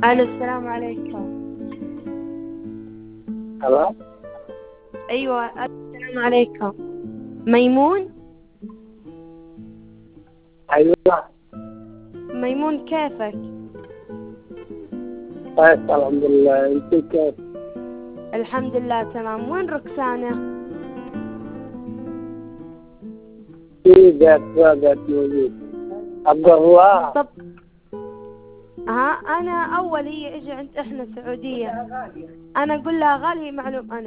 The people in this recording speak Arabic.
ألو، السلام عليكم. الو. أيوة، السلام عليكم. ميمون؟ ايوه. ميمون، كيفك؟ كويس الحمد لله، انت كيف؟ الحمد لله تمام. وين ركسانة؟ في بيت موجود. ابقى هو. طب ها، أنا أول هي إجي عند إحنا سعودية، أنا أقول لها غالي معلوم أنا